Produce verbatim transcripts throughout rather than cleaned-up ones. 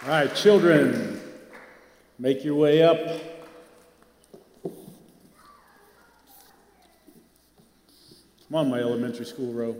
All right, children, make your way up. Come on, my elementary school row.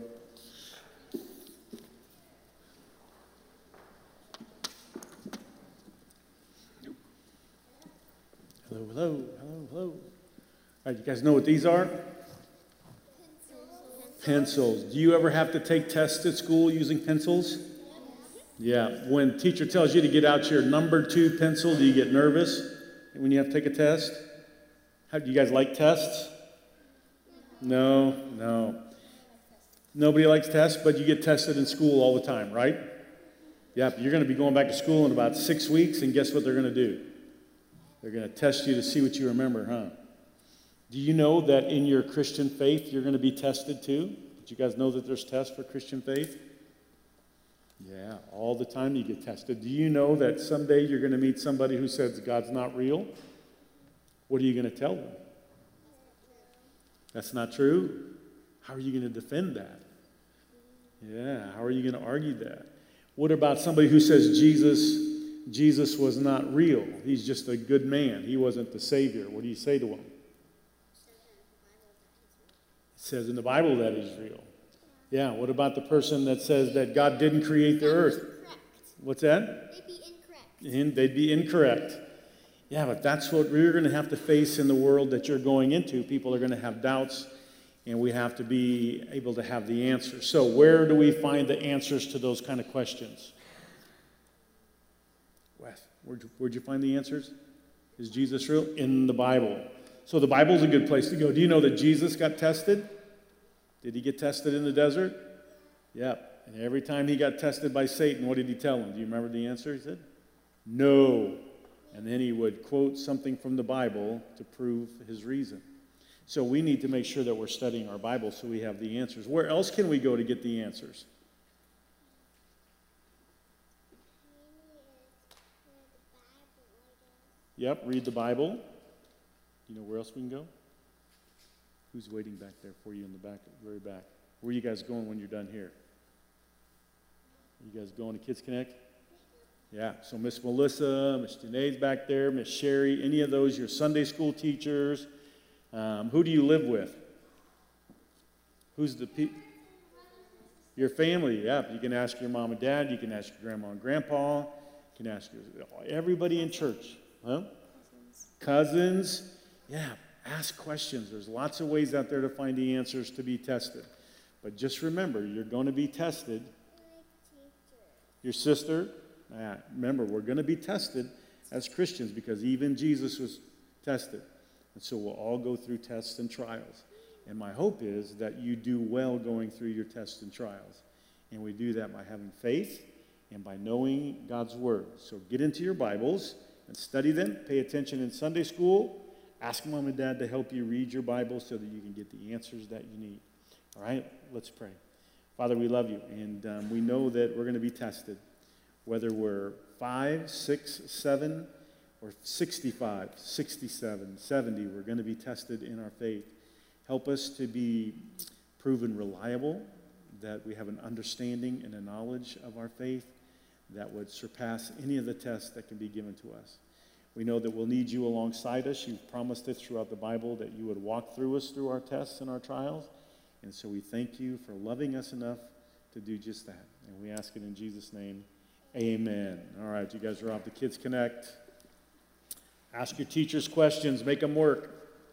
Hello, hello, hello, hello. All right, you guys know what these are? Pencils. Pencils. Do you ever have to take tests at school using pencils? Yeah. When teacher tells you to get out your number two pencil, do you get nervous when you have to take a test? How, do you guys like tests? No, no. Nobody likes tests, but you get tested in school all the time, right? Yeah, you're going to be going back to school in about six weeks, and guess what they're going to do? They're going to test you to see what you remember, huh? Do you know that in your Christian faith, you're going to be tested too? Did you guys know that there's tests for Christian faith? Yeah, all the time you get tested. Do you know that someday you're going to meet somebody who says God's not real? What are you going to tell them? That's not true? How are you going to defend that? Yeah, how are you going to argue that? What about somebody who says Jesus, Jesus was not real? He's just a good man. He wasn't the Savior. What do you say to him? It says in the Bible that he's real. Yeah, what about the person that says that God didn't create the earth? What's that? They'd be incorrect. And they'd be incorrect. Yeah, but that's what we're going to have to face in the world that you're going into. People are going to have doubts, and we have to be able to have the answers. So where do we find the answers to those kind of questions? Wes, where'd you, where'd you find the answers? Is Jesus real? In the Bible. So the Bible's a good place to go. Do you know that Jesus got tested? Did he get tested in the desert? Yep. And every time he got tested by Satan, what did he tell him? Do you remember the answer? He said, no. And then he would quote something from the Bible to prove his reason. So we need to make sure that we're studying our Bible so we have the answers. Where else can we go to get the answers? Yep, read the Bible. Do you know where else we can go? Who's waiting back there for you in the back, very back? Where are you guys going when you're done here? You guys going to Kids Connect? Yeah, so Miss Melissa, Miss Janae's back there, Miss Sherry, any of those, your Sunday school teachers. Um, who do you live with? Who's the people? Your family, yeah. You can ask your mom and dad. You can ask your grandma and grandpa. You can ask your, everybody in church. Huh? Cousins. Cousins. Yeah, ask questions. There's lots of ways out there to find the answers to be tested. But just remember, you're going to be tested. Your sister, yeah, remember, we're going to be tested as Christians because even Jesus was tested. And so we'll all go through tests and trials. And my hope is that you do well going through your tests and trials. And we do that by having faith and by knowing God's Word. So get into your Bibles and study them. Pay attention in Sunday school. Ask mom and dad to help you read your Bible so that you can get the answers that you need. All right? Let's pray. Father, we love you. And um, we know that we're going to be tested. Whether we're five, six, seven, or sixty-five, sixty-seven, seventy, we're going to be tested in our faith. Help us to be proven reliable, that we have an understanding and a knowledge of our faith that would surpass any of the tests that can be given to us. We know that we'll need you alongside us. You've promised it throughout the Bible that you would walk through us through our tests and our trials. And so we thank you for loving us enough to do just that. And we ask it in Jesus' name. Amen. All right, you guys are off to Kids Connect. Ask your teachers questions. Make them work.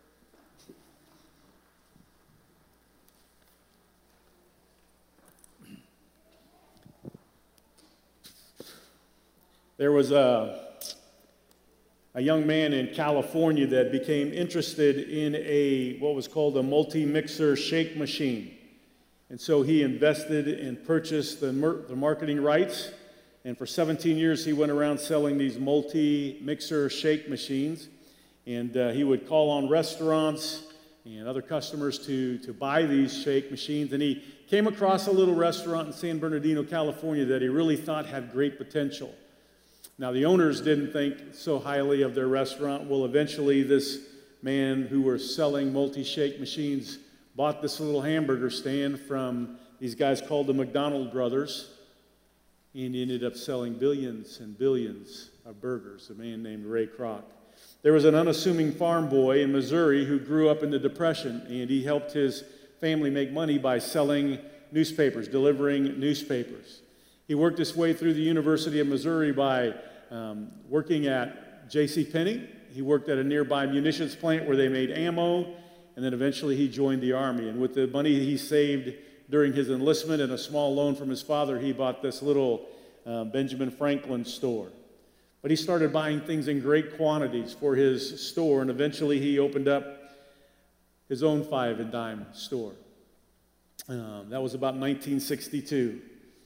There was a, a young man in California that became interested in a what was called a multi-mixer shake machine. And so he invested and purchased the, mer- the marketing rights. And for seventeen years, he went around selling these multi-mixer shake machines. And uh, he would call on restaurants and other customers to, to buy these shake machines. And he came across a little restaurant in San Bernardino, California that he really thought had great potential. Now, the owners didn't think so highly of their restaurant. Well, eventually, this man who was selling multi-shake machines bought this little hamburger stand from these guys called the McDonald brothers. and he ended up selling billions and billions of burgers, a man named Ray Kroc. There was an unassuming farm boy in Missouri who grew up in the Depression, and he helped his family make money by selling newspapers, delivering newspapers. He worked his way through the University of Missouri by um, working at J C Penney. He worked at a nearby munitions plant where they made ammo, and then eventually he joined the Army. And with the money he saved during his enlistment and a small loan from his father, he bought this little uh, Benjamin Franklin store. But he started buying things in great quantities for his store, and eventually he opened up his own five and dime store. Um, that was about nineteen sixty-two.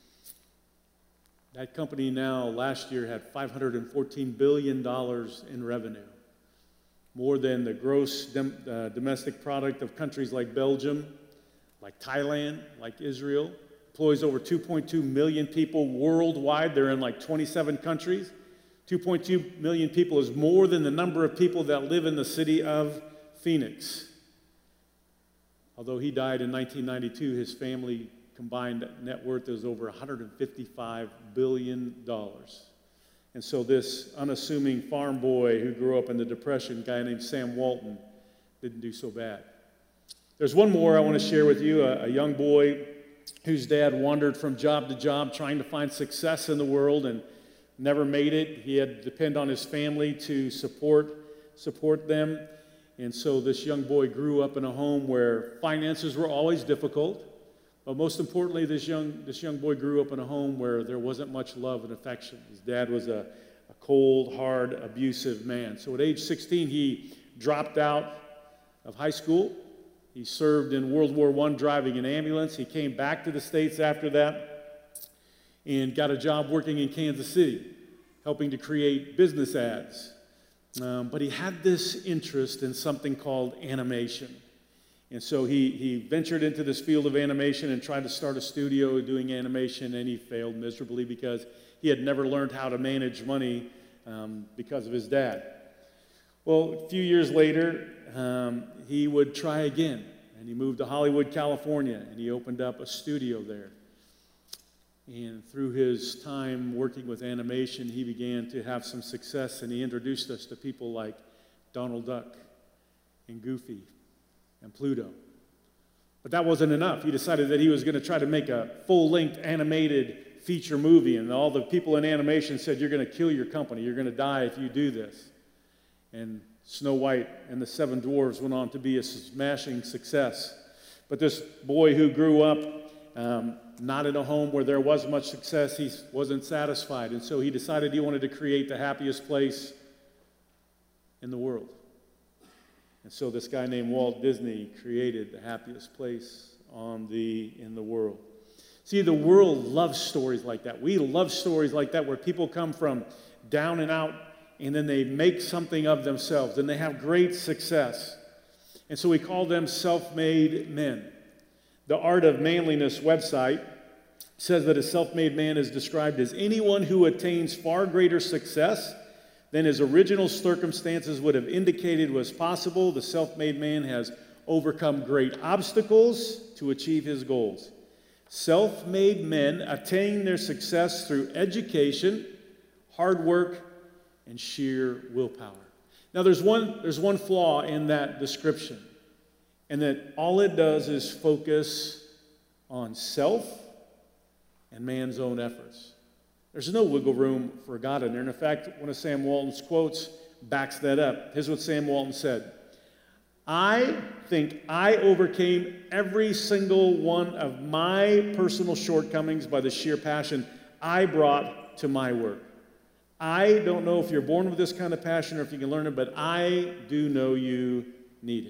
That company now, last year, had five hundred fourteen billion dollars in revenue, more than the gross dem- uh, domestic product of countries like Belgium, like Thailand, like Israel. Employs over two point two million people worldwide. They're in like twenty-seven countries. two point two million people is more than the number of people that live in the city of Phoenix. Although he died in nineteen ninety-two, his family combined net worth is over one hundred fifty-five billion dollars. And so this unassuming farm boy who grew up in the Depression, a guy named Sam Walton, didn't do so bad. There's one more I want to share with you, a, a young boy whose dad wandered from job to job trying to find success in the world and never made it. He had to depend on his family to support, support them. And so this young boy grew up in a home where finances were always difficult. But most importantly, this young, this young boy grew up in a home where there wasn't much love and affection. His dad was a, a cold, hard, abusive man. So at age sixteen, he dropped out of high school. He served in World War One driving an ambulance. He came back to the States after that and got a job working in Kansas City, helping to create business ads. Um, but he had this interest in something called animation. And so he, he ventured into this field of animation and tried to start a studio doing animation, and he failed miserably because he had never learned how to manage money um, because of his dad. Well, a few years later, um, he would try again, and he moved to Hollywood, California, and he opened up a studio there. And through his time working with animation, he began to have some success, and he introduced us to people like Donald Duck and Goofy and Pluto. But that wasn't enough. He decided that he was going to try to make a full-length animated feature movie, and all the people in animation said, "You're going to kill your company. You're going to die if you do this." And Snow White and the Seven Dwarfs went on to be a smashing success. But this boy who grew up um, not in a home where there was much success, he wasn't satisfied, and so he decided he wanted to create the happiest place in the world. And so this guy named Walt Disney created the happiest place on the, in the world. See, the world loves stories like that. We love stories like that where people come from down and out and then they make something of themselves and they have great success. And so we call them self-made men. The Art of Manliness website says that a self-made man is described as anyone who attains far greater success than his original circumstances would have indicated was possible. The self-made man has overcome great obstacles to achieve his goals. Self-made men attain their success through education, hard work, and sheer willpower. Now, there's one, there's one flaw in that description, and that all it does is focus on self and man's own efforts. There's no wiggle room for God in there. And in fact, one of Sam Walton's quotes backs that up. Here's what Sam Walton said. "I think I overcame every single one of my personal shortcomings by the sheer passion I brought to my work. I don't know if you're born with this kind of passion or if you can learn it, but I do know you need it."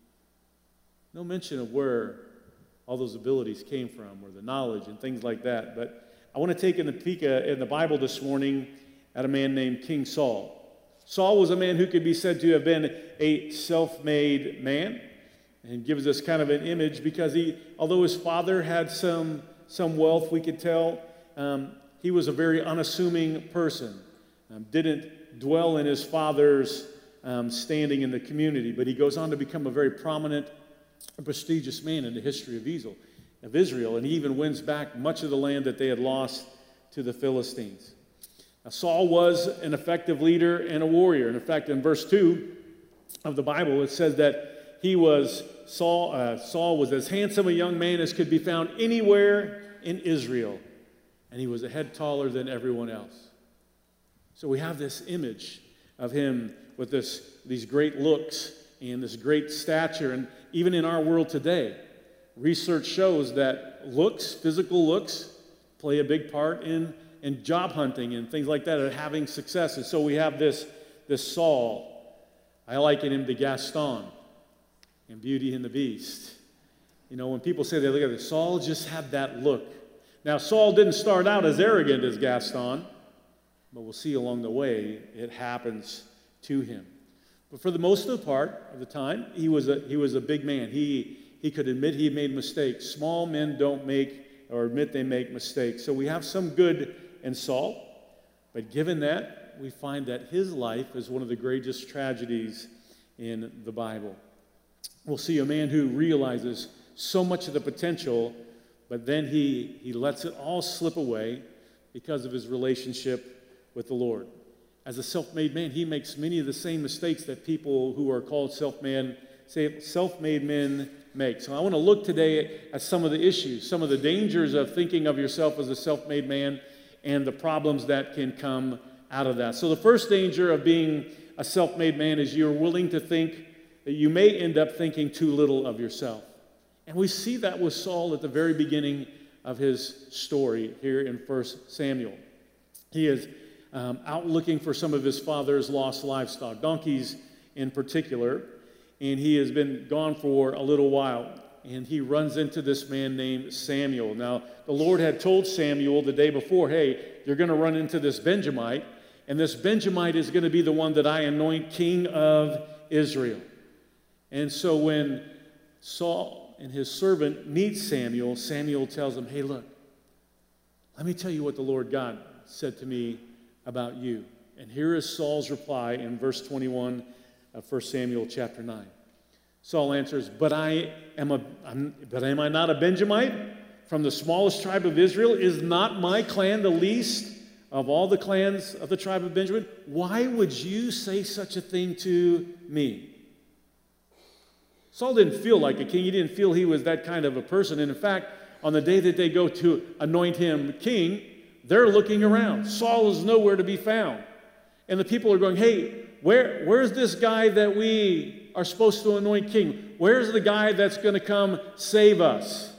No mention of where all those abilities came from or the knowledge and things like that, but I want to take in the peek in the Bible this morning at a man named King Saul. Saul was a man who could be said to have been a self-made man, and gives us kind of an image because he, although his father had some some wealth, we could tell um, he was a very unassuming person. Um, didn't dwell in his father's um, standing in the community, but he goes on to become a very prominent, prestigious man in the history of Israel. of Israel, and he even wins back much of the land that they had lost to the Philistines. Now, Saul was an effective leader and a warrior. And in fact, in verse two of the Bible, it says that he was, Saul, uh, Saul was as handsome a young man as could be found anywhere in Israel. And he was a head taller than everyone else. So we have this image of him with this, these great looks and this great stature. And even in our world today, research shows that looks, physical looks, play a big part in, in job hunting and things like that, and having success. And so we have this, this Saul. I liken him to Gaston in Beauty and the Beast. You know, when people say they look at it, Saul just had that look. Now, Saul didn't start out as arrogant as Gaston, but we'll see along the way it happens to him. But for the most of the part of the time, he was a, he was a big man. He, he could admit he made mistakes. Small men don't make or admit they make mistakes. So we have some good in Saul, but given that, we find that his life is one of the greatest tragedies in the Bible. We'll see a man who realizes so much of the potential, but then he, he lets it all slip away because of his relationship with the Lord. As a self-made man, he makes many of the same mistakes that people who are called self-made, self-made men make. So I want to look today at some of the issues, some of the dangers of thinking of yourself as a self-made man and the problems that can come out of that. So the first danger of being a self-made man is you're willing to think that you may end up thinking too little of yourself. And we see that with Saul at the very beginning of his story here in First Samuel. He is um, out looking for some of his father's lost livestock, donkeys in particular, and he has been gone for a little while. And he runs into this man named Samuel. Now, the Lord had told Samuel the day before, hey, you're going to run into this Benjamite, and this Benjamite is going to be the one that I anoint king of Israel. And so when Saul and his servant meet Samuel, Samuel tells him, hey, look, let me tell you what the Lord God said to me about you. And here is Saul's reply in verse twenty-one of First Samuel chapter nine. Saul answers, but I am a, I'm, but am I not a Benjamite from the smallest tribe of Israel? Is not my clan the least of all the clans of the tribe of Benjamin? Why would you say such a thing to me? Saul didn't feel like a king. He didn't feel he was that kind of a person. And in fact, on the day that they go to anoint him king, they're looking around. Saul is nowhere to be found. And the people are going, hey, where, where's this guy that we are supposed to anoint king? Where's the guy that's going to come save us?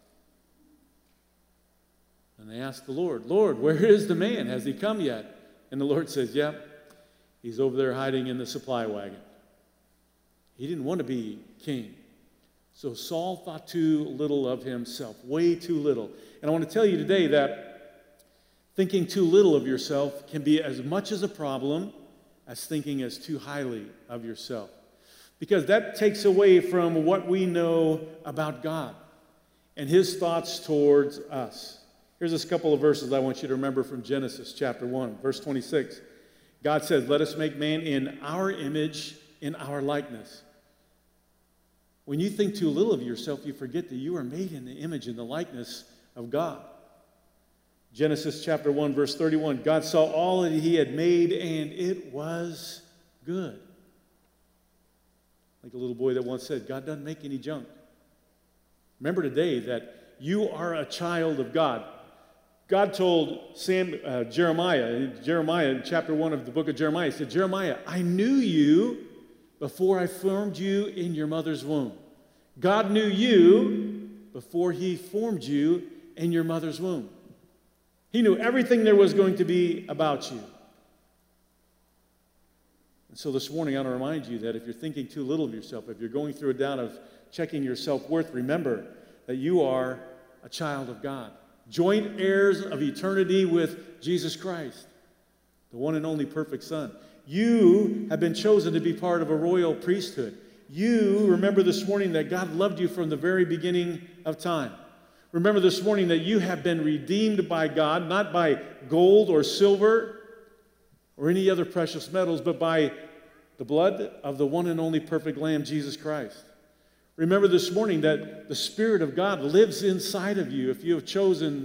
And they ask the Lord, Lord, where is the man? Has he come yet? And the Lord says, yep, he's over there hiding in the supply wagon. He didn't want to be king. So Saul thought too little of himself, way too little. And I want to tell you today that thinking too little of yourself can be as much as a problem as thinking as too highly of yourself. Because that takes away from what we know about God and his thoughts towards us. Here's a couple of verses I want you to remember from Genesis chapter one, verse twenty-six. God says, let us make man in our image, in our likeness. When you think too little of yourself, you forget that you are made in the image and the likeness of God. Genesis chapter one, verse thirty-one, God saw all that he had made, and it was good. Like a little boy that once said, God doesn't make any junk. Remember today that you are a child of God. God told Sam, uh, Jeremiah, Jeremiah in chapter one of the book of Jeremiah, he said, Jeremiah, I knew you before I formed you in your mother's womb. God knew you before he formed you in your mother's womb. He knew everything there was going to be about you. And so this morning I want to remind you that if you're thinking too little of yourself, if you're going through a doubt of checking your self-worth, remember that you are a child of God. Joint heirs of eternity with Jesus Christ, the one and only perfect Son. You have been chosen to be part of a royal priesthood. You remember this morning that God loved you from the very beginning of time. Remember this morning that you have been redeemed by God, not by gold or silver or any other precious metals, but by the blood of the one and only perfect Lamb, Jesus Christ. Remember this morning that the Spirit of God lives inside of you if you have chosen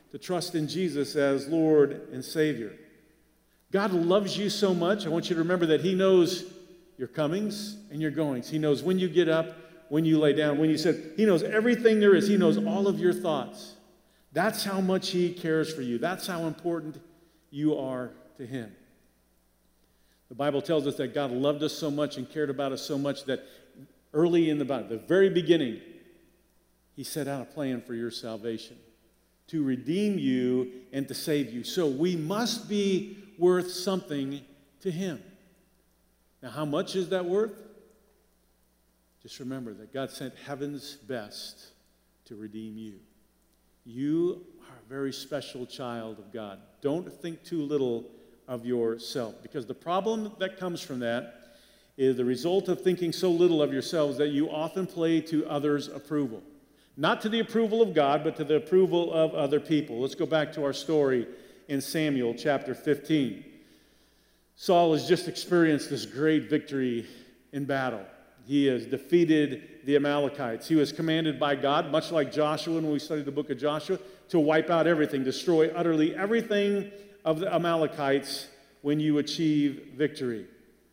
to trust in Jesus as Lord and Savior. God loves you so much. I want you to remember that he knows your comings and your goings. He knows when you get up, when you lay down, when you sit. He knows everything there is. He knows all of your thoughts. That's how much he cares for you. That's how important you are to him. The Bible tells us that God loved us so much and cared about us so much that early in the Bible, the very beginning, he set out a plan for your salvation, to redeem you and to save you. So we must be worth something to him. Now, how much is that worth? Just remember that God sent heaven's best to redeem you. You are a very special child of God. Don't think too little of yourself, because the problem that comes from that is the result of thinking so little of yourselves that you often play to others' approval. Not to the approval of God, but to the approval of other people. Let's go back to our story in Samuel chapter fifteen. Saul has just experienced this great victory in battle. He has defeated the Amalekites. He was commanded by God, much like Joshua when we studied the book of Joshua, to wipe out everything, destroy utterly everything of the Amalekites when you achieve victory.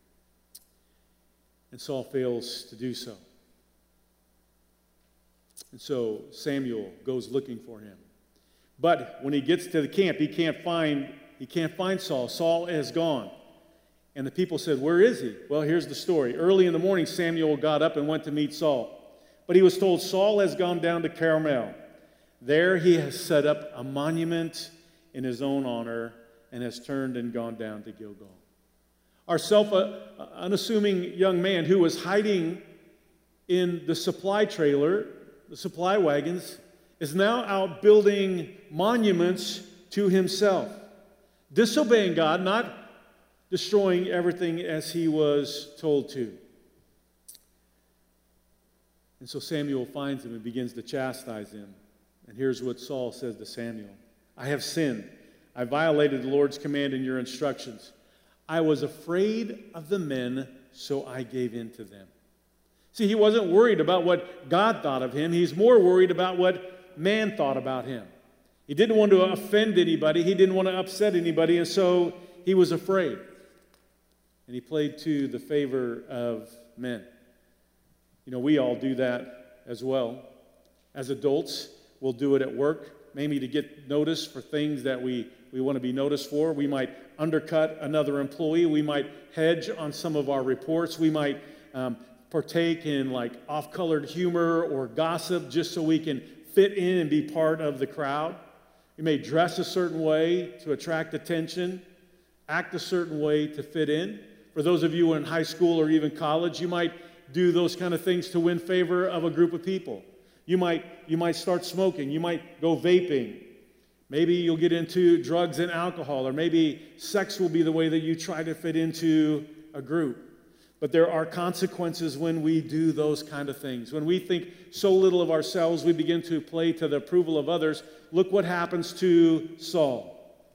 And Saul fails to do so. And so Samuel goes looking for him. But when he gets to the camp, he can't find, he can't find Saul. Saul has gone. And the people said, "Where is he?" Well, here's the story. Early in the morning, Samuel got up and went to meet Saul. But he was told, "Saul has gone down to Carmel. There he has set up a monument in his own honor and has turned and gone down to Gilgal." Our self-unassuming young man who was hiding in the supply trailer, the supply wagons, is now out building monuments to himself, disobeying God, not destroying everything as he was told to. And so Samuel finds him and begins to chastise him. And here's what Saul says to Samuel: "I have sinned. I violated the Lord's command and your instructions. I was afraid of the men, so I gave in to them." See, he wasn't worried about what God thought of him. He's more worried about what man thought about him. He didn't want to offend anybody. He didn't want to upset anybody, and so he was afraid. And he played to the favor of men. You know, we all do that as well. As adults, we'll do it at work, maybe to get noticed for things that we, we want to be noticed for. We might undercut another employee. We might hedge on some of our reports. We might um, partake in like off-colored humor or gossip just so we can fit in and be part of the crowd. You may dress a certain way to attract attention, act a certain way to fit in. For those of you in high school or even college, you might do those kind of things to win favor of a group of people. You might, you might start smoking. You might go vaping. Maybe you'll get into drugs and alcohol, or maybe sex will be the way that you try to fit into a group. But there are consequences when we do those kind of things. When we think so little of ourselves, we begin to play to the approval of others. Look what happens to Saul.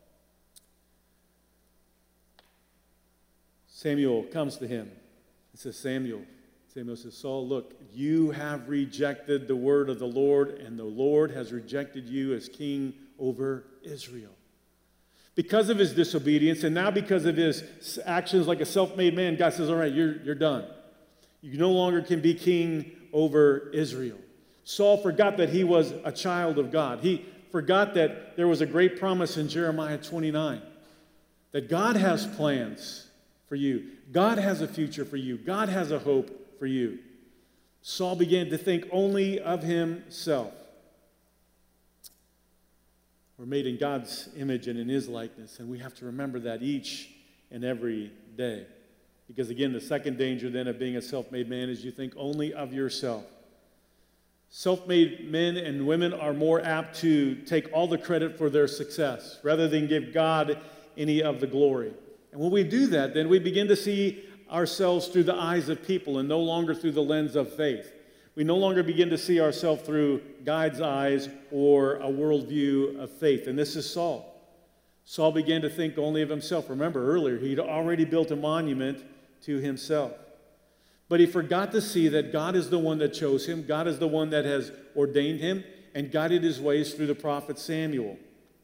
Samuel comes to him and says, Samuel, Samuel says, Saul, look, you have rejected the word of the Lord, and the Lord has rejected you as king over Israel. Because of his disobedience, and now because of his actions like a self-made man, God says, all right, you're, you're done. You no longer can be king over Israel. Saul forgot that he was a child of God. He forgot that there was a great promise in Jeremiah twenty-nine, that God has plans for you. God has a future for you. God has a hope for you. Saul began to think only of himself. We're made in God's image and in his likeness, and we have to remember that each and every day. Because again, the second danger then of being a self-made man is you think only of yourself. Self-made men and women are more apt to take all the credit for their success rather than give God any of the glory. And when we do that, then we begin to see ourselves through the eyes of people and no longer through the lens of faith. We no longer begin to see ourselves through God's eyes or a worldview of faith. And this is Saul. Saul began to think only of himself. Remember earlier, he'd already built a monument to himself. But he forgot to see that God is the one that chose him. God is the one that has ordained him and guided his ways through the prophet Samuel.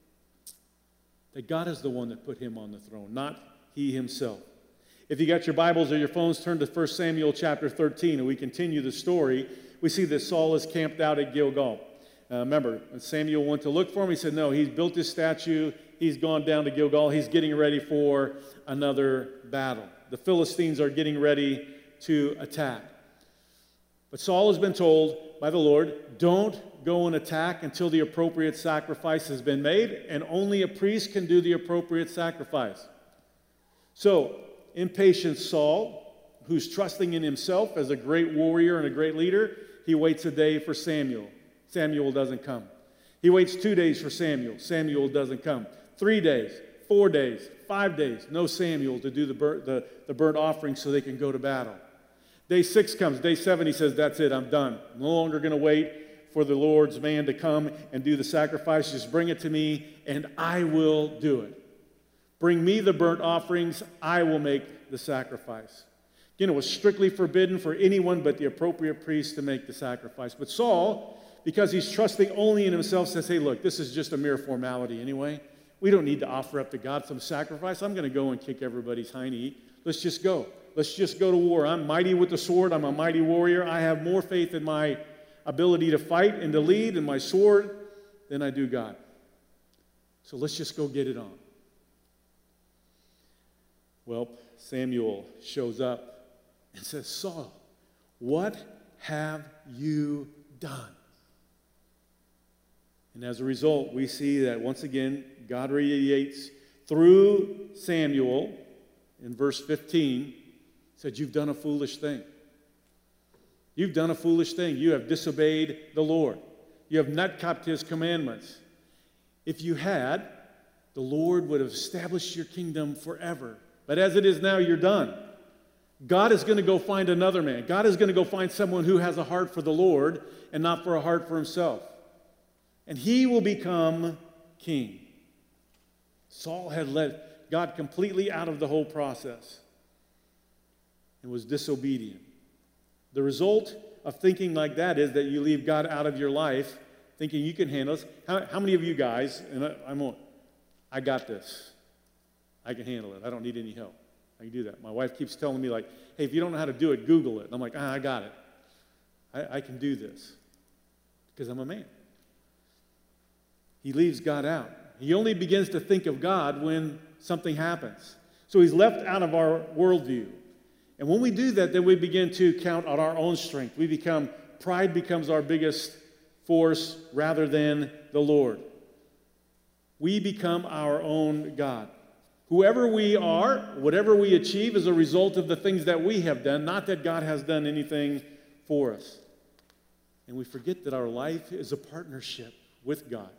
That God is the one that put him on the throne, not he himself. If you got your Bibles or your phones, turn to First Samuel chapter thirteen, and we continue the story. We see that Saul is camped out at Gilgal. Uh, remember, when Samuel went to look for him, he said, no, he's built his statue. He's gone down to Gilgal. He's getting ready for another battle. The Philistines are getting ready to attack. But Saul has been told by the Lord, don't go and attack until the appropriate sacrifice has been made, and only a priest can do the appropriate sacrifice. So, impatient Saul, who's trusting in himself as a great warrior and a great leader, he waits a day for Samuel. Samuel doesn't come. He waits two days for Samuel. Samuel doesn't come. Three days, four days, five days, no Samuel to do the burnt, the, the burnt offering so they can go to battle. Day six comes. Day seven, he says, that's it, I'm done. I'm no longer going to wait for the Lord's man to come and do the sacrifice. Just bring it to me, and I will do it. Bring me the burnt offerings, I will make the sacrifice. Again, it was strictly forbidden for anyone but the appropriate priest to make the sacrifice. But Saul, because he's trusting only in himself, says, hey, look, this is just a mere formality anyway. We don't need to offer up to God some sacrifice. I'm going to go and kick everybody's hiney. Let's just go. Let's just go to war. I'm mighty with the sword. I'm a mighty warrior. I have more faith in my ability to fight and to lead and my sword than I do God. So let's just go get it on. Well, Samuel shows up and says, Saul, what have you done? And as a result, we see that once again, God radiates through Samuel in verse fifteen, said, you've done a foolish thing. You've done a foolish thing. You have disobeyed the Lord. You have not kept his commandments. If you had, the Lord would have established your kingdom forever. But as it is now, you're done. God is going to go find another man. God is going to go find someone who has a heart for the Lord and not for a heart for himself. And he will become king. Saul had let God completely out of the whole process and was disobedient. The result of thinking like that is that you leave God out of your life, thinking you can handle this. How, how many of you guys, and I, I'm, I got this. I can handle it. I don't need any help. I can do that. My wife keeps telling me, like, hey, if you don't know how to do it, Google it. And I'm like, ah, I got it. I, I can do this because I'm a man. He leaves God out. He only begins to think of God when something happens. So he's left out of our worldview. And when we do that, then we begin to count on our own strength. We become, pride becomes our biggest force rather than the Lord. We become our own God. Whoever we are, whatever we achieve is a result of the things that we have done, not that God has done anything for us. And we forget that our life is a partnership with God.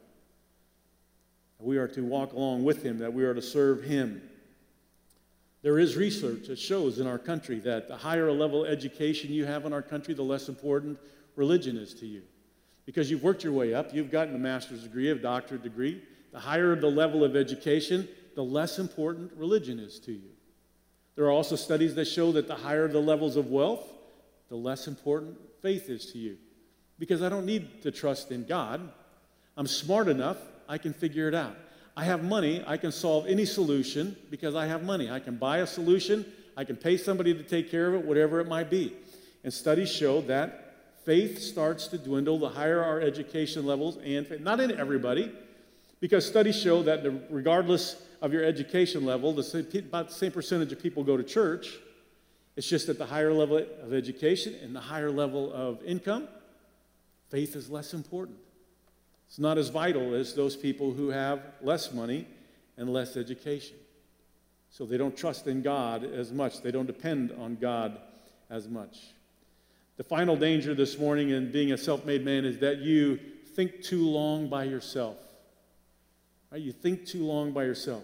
We are to walk along with him, that we are to serve him. There is research that shows in our country that the higher level education you have in our country, the less important religion is to you. Because you've worked your way up, you've gotten a master's degree, a doctorate degree. The higher the level of education, the less important religion is to you. There are also studies that show that the higher the levels of wealth, the less important faith is to you. Because I don't need to trust in God. I'm smart enough, I can figure it out. I have money, I can solve any solution because I have money. I can buy a solution, I can pay somebody to take care of it, whatever it might be. And studies show that faith starts to dwindle the higher our education levels, and faith, not in everybody, because studies show that the, regardless of your education level, the same, about the same percentage of people go to church. It's just at the higher level of education and the higher level of income, faith is less important. It's not as vital as those people who have less money and less education. So they don't trust in God as much. They don't depend on God as much. The final danger this morning in being a self-made man is that you think too long by yourself. Right? You think too long by yourself.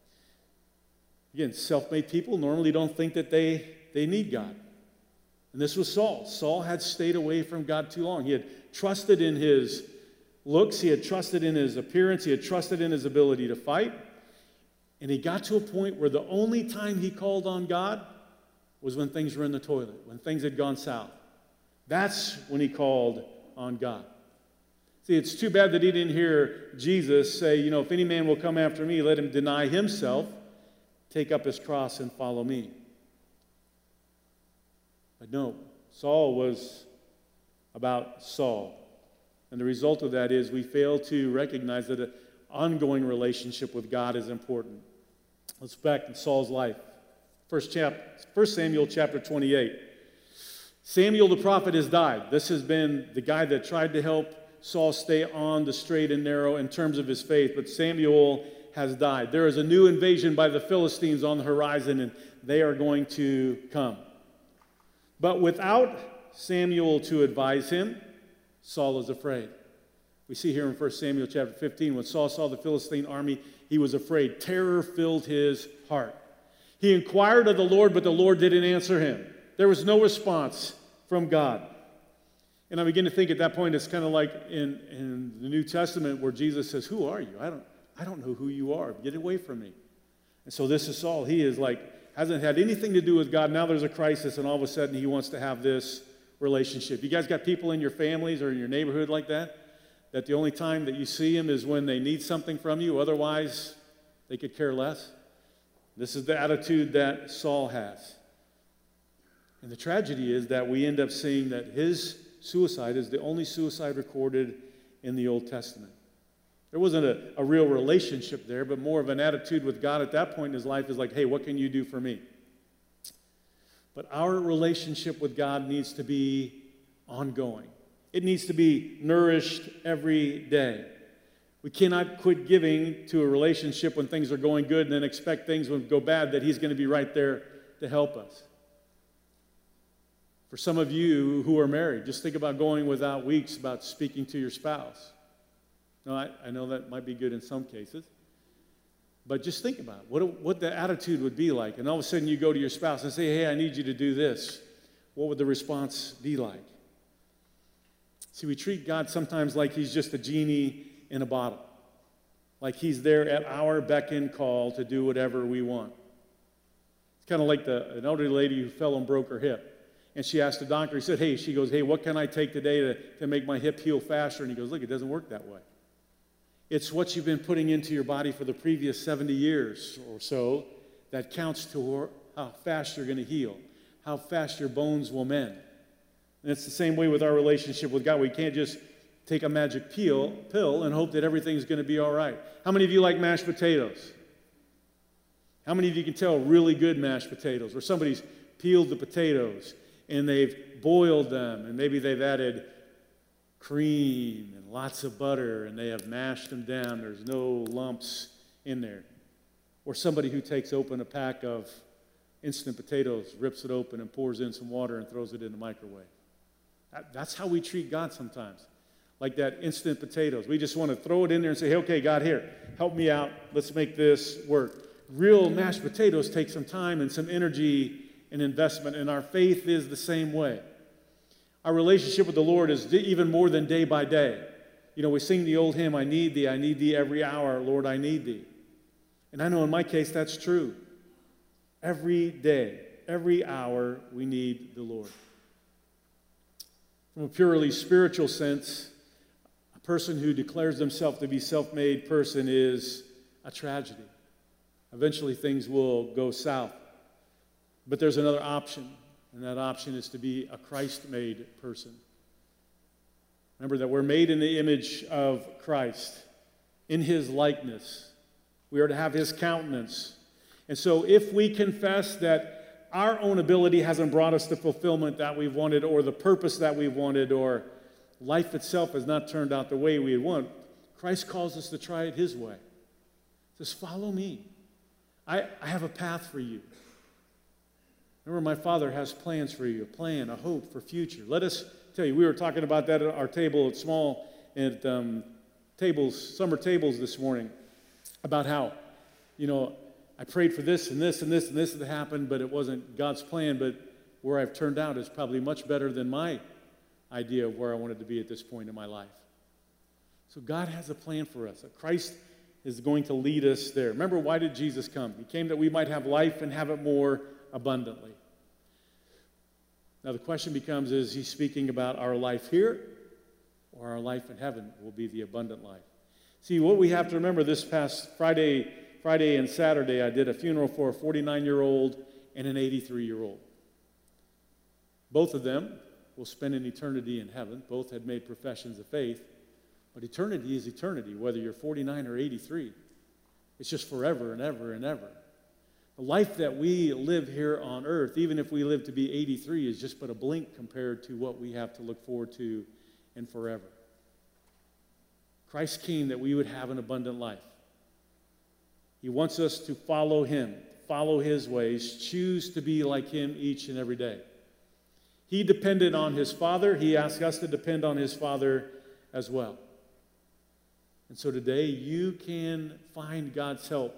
Again, self-made people normally don't think that they, they need God. And this was Saul. Saul had stayed away from God too long. He had trusted in his looks, he had trusted in his appearance, he had trusted in his ability to fight, and he got to a point where the only time he called on God was when things were in the toilet, when things had gone south. That's when he called on God. See, it's too bad that he didn't hear Jesus say, you know, if any man will come after me, let him deny himself, take up his cross, and follow me. But no, Saul was about Saul. And the result of that is we fail to recognize that an ongoing relationship with God is important. Let's back in Saul's life. First, chap- First Samuel chapter twenty-eight. Samuel the prophet has died. This has been the guy that tried to help Saul stay on the straight and narrow in terms of his faith, but Samuel has died. There is a new invasion by the Philistines on the horizon, and they are going to come. But without Samuel to advise him, Saul is afraid. We see here in First Samuel chapter fifteen, when Saul saw the Philistine army, he was afraid. Terror filled his heart. He inquired of the Lord, but the Lord didn't answer him. There was no response from God. And I begin to think at that point, it's kind of like in, in the New Testament where Jesus says, who are you? I don't, I don't know who you are. Get away from me. And so this is Saul. He is like, hasn't had anything to do with God. Now there's a crisis, and all of a sudden he wants to have this relationship. You guys got people in your families or in your neighborhood like that? That the only time that you see them is when they need something from you. Otherwise, they could care less. This is the attitude that Saul has. And the tragedy is that we end up seeing that his suicide is the only suicide recorded in the Old Testament. There wasn't a, a real relationship there, but more of an attitude with God at that point in his life is like, hey, what can you do for me? But our relationship with God needs to be ongoing. It needs to be nourished every day. We cannot quit giving to a relationship when things are going good and then expect things when go bad that he's going to be right there to help us. For some of you who are married, just think about going without weeks about speaking to your spouse. Now, I, I know that might be good in some cases, but just think about it. What, what the attitude would be like. And all of a sudden you go to your spouse and say, hey, I need you to do this. What would the response be like? See, we treat God sometimes like he's just a genie in a bottle, like he's there at our beck and call to do whatever we want. It's kind of like the, an elderly lady who fell and broke her hip. And she asked the doctor, he said, hey, she goes, hey, what can I take today to, to make my hip heal faster? And he goes, look, it doesn't work that way. It's what you've been putting into your body for the previous seventy years or so that counts to how fast you're going to heal, how fast your bones will mend. And it's the same way with our relationship with God. We can't just take a magic pill, pill and hope that everything's going to be all right. How many of you like mashed potatoes? How many of you can tell really good mashed potatoes where somebody's peeled the potatoes and they've boiled them, and maybe they've added cream and lots of butter, and they have mashed them down. There's no lumps in there. Or somebody who takes open a pack of instant potatoes, rips it open, and pours in some water and throws it in the microwave. That, that's how we treat God sometimes, like that instant potatoes. We just want to throw it in there and say, hey, okay, God, here, help me out. Let's make this work. Real mashed potatoes take some time and some energy and investment, and our faith is the same way. Our relationship with the Lord is even more than day by day. You know, we sing the old hymn, I need thee, I need thee every hour, Lord, I need thee. And I know in my case that's true. Every day, every hour, we need the Lord. From a purely spiritual sense, a person who declares themselves to be a self-made person is a tragedy. Eventually things will go south. But there's another option, and that option is to be a Christ-made person. Remember that we're made in the image of Christ, in his likeness. We are to have his countenance. And so if we confess that our own ability hasn't brought us the fulfillment that we've wanted, or the purpose that we've wanted, or life itself has not turned out the way we want, Christ calls us to try it his way. He says, follow me. I, I have a path for you. Remember, my Father has plans for you, a plan, a hope for future. Let us tell you, we were talking about that at our table at small, at um, tables, summer tables this morning, about how, you know, I prayed for this and this and this and this to happen, but it wasn't God's plan, but where I've turned out is probably much better than my idea of where I wanted to be at this point in my life. So God has a plan for us. Christ is going to lead us there. Remember, why did Jesus come? He came that we might have life and have it more abundantly. Now the question becomes, is he speaking about our life here, or our life in heaven will be the abundant life. See, what we have to remember, this past Friday, Friday and Saturday, I did a funeral for a forty-nine-year-old and an eighty-three-year-old. Both of them will spend an eternity in heaven. Both had made professions of faith. But eternity is eternity, whether you're forty-nine or eighty-three. It's just forever and ever and ever. The life that we live here on earth, even if we live to be eighty-three, is just but a blink compared to what we have to look forward to in forever. Christ came that we would have an abundant life. He wants us to follow him, follow his ways, choose to be like him each and every day. He depended on his Father. He asked us to depend on his Father as well. And so today you can find God's help.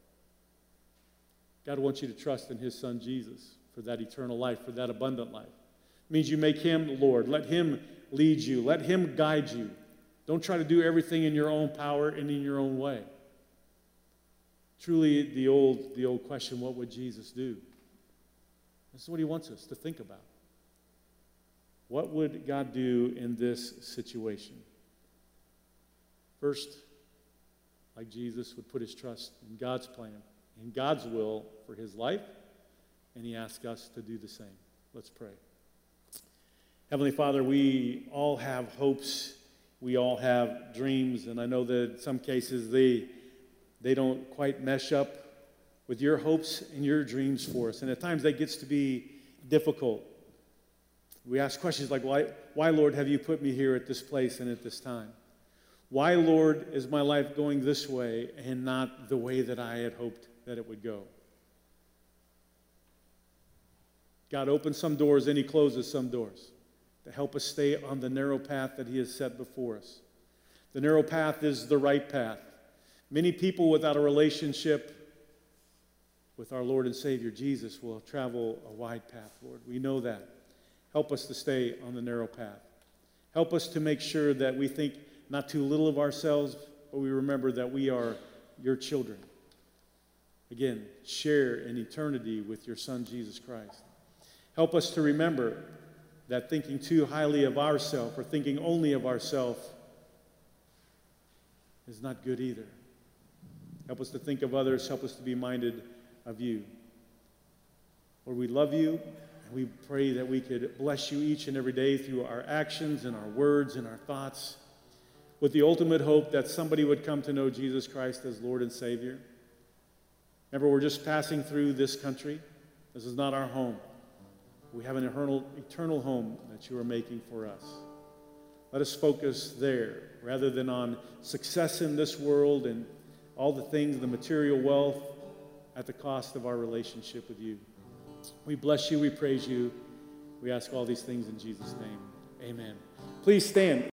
God wants you to trust in his Son Jesus for that eternal life, for that abundant life. It means you make him Lord. Let him lead you. Let him guide you. Don't try to do everything in your own power and in your own way. Truly, the old, the old question, what would Jesus do? This is what he wants us to think about. What would God do in this situation? First, like Jesus, would put his trust in God's plan, in God's will for his life, and he asks us to do the same. Let's pray. Heavenly Father, we all have hopes. We all have dreams, and I know that in some cases they, they don't quite mesh up with your hopes and your dreams for us, and at times that gets to be difficult. We ask questions like, why, why, Lord, have you put me here at this place and at this time? Why, Lord, is my life going this way and not the way that I had hoped that it would go? God opens some doors and he closes some doors to help us stay on the narrow path that he has set before us. The narrow path is the right path. Many people without a relationship with our Lord and Savior Jesus will travel a wide path, Lord. We know that. Help us to stay on the narrow path. Help us to make sure that we think not too little of ourselves, but we remember that we are your children. Again, share in eternity with your Son, Jesus Christ. Help us to remember that thinking too highly of ourselves or thinking only of ourselves is not good either. Help us to think of others. Help us to be minded of you. Lord, we love you. And we pray that we could bless you each and every day through our actions and our words and our thoughts, with the ultimate hope that somebody would come to know Jesus Christ as Lord and Savior. Remember, we're just passing through this country. This is not our home. We have an eternal, eternal home that you are making for us. Let us focus there rather than on success in this world and all the things, the material wealth, at the cost of our relationship with you. We bless you. We praise you. We ask all these things in Jesus' name. Amen. Please stand.